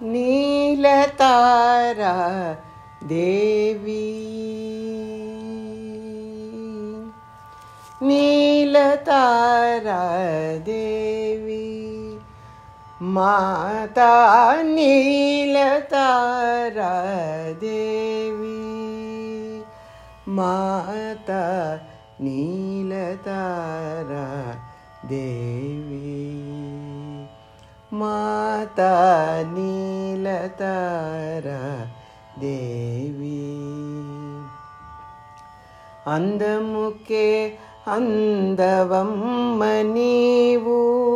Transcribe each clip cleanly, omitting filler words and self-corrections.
नीलतारा देवी नीलतारा देवी माता नीलतारा देवी माता नीलतारा देवी माता नीलतारा देवी अंदमुके अंदवम्म नीवु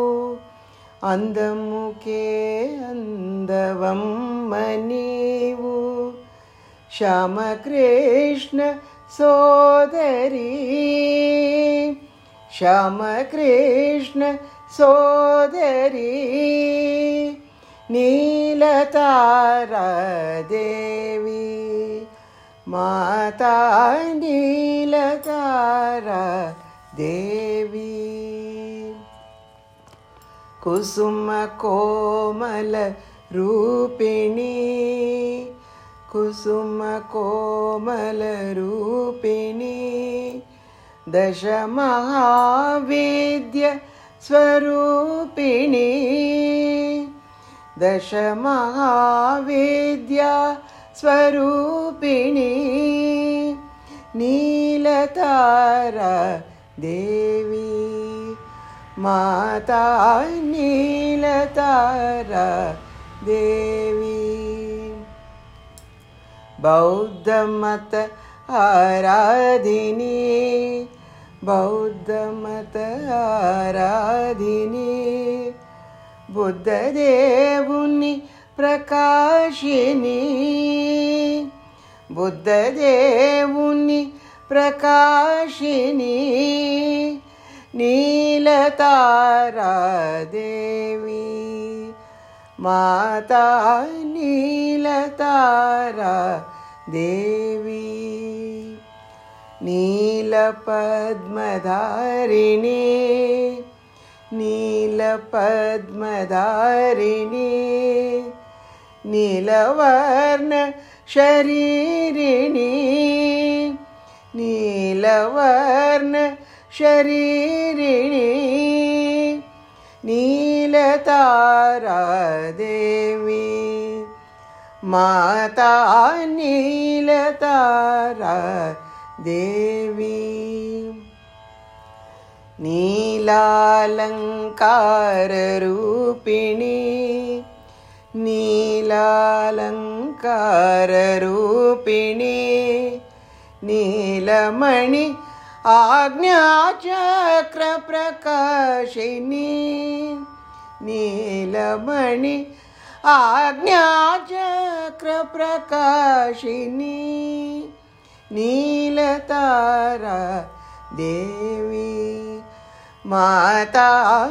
अंदमुके अंदवम्म नीवु श्यामकृष्ण सोदरी श्यामकृष्ण सोदरी नीलतारा देवी माता नीलतारा देवी कुसुम कोमल रूपिणी कुसुम कोमल रूपिणी दश महाविद्य स्वरूपिणी दश महाविद्या स्वरूपिणी नीलतारा देवी माता नीलतारा देवी बौद्धमत आराधिनी बौद्धमत आराधिनी बुद्धदेवुनि प्रकाशिनी बुद्धदेवुनि प्रकाशिनी नीलतारा देवी माता नीलतारा देवी नीलपद्मधारिणी नीलपद्मधारिणी नीलवर्ण शरीरिणी नीलवर्ण शरीरिणी नीलतारा देवी माता नीलतारा देवी नीलालंकार रूपिणी नीलालंकार रूपिणी नीलमणि आज्ञाचक्र प्रकाशिनी नीलमणि आज्ञाचक्र प्रकाशिनी नीलतारा देवी माता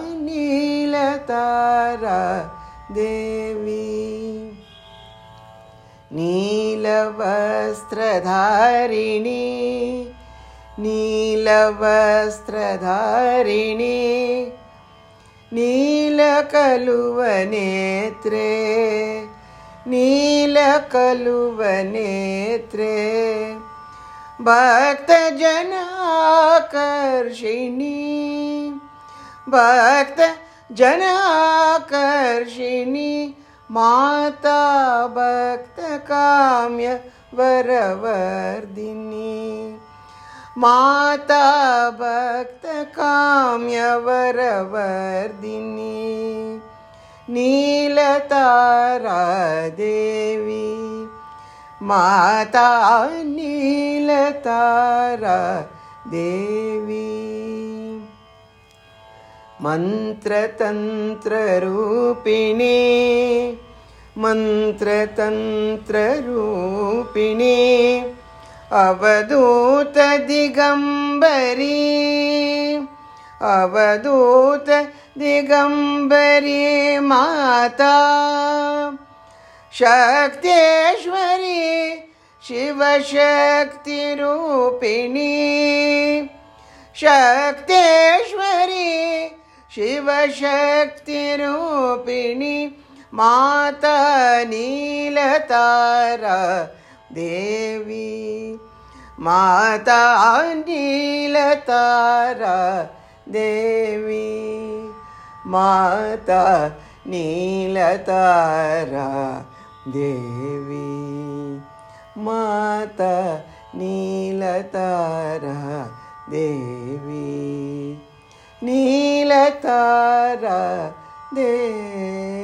नीलतारा देवी नीलवस्त्रधारिणी नीलवस्त्रधारिणी नीलकलुवनेत्रे नीलकलुवनेत्रे भक्तजनाकर्षिणी भक्तजनाकर्षिणी माता भक्तकाम्य वरवर्धिनी माता भक्तकाम्य वरवर्धिनी नीलतारा देवी माता नीलतारा देवी मंत्रतंत्र रूपिणी मंत्रतंत्र रूपिणी अवधूत दिगंबरी अवधूत दिगंबरी माता शक्तेश्वरी शिवशक्ति रूपिणी शक्तेश्वरी शिवशक्ति रूपिणी माता नीलतारा देवी माता नीलतारा देवी माता नीलतारा देवी माता नीलतारा देवी नीलतारा देवी।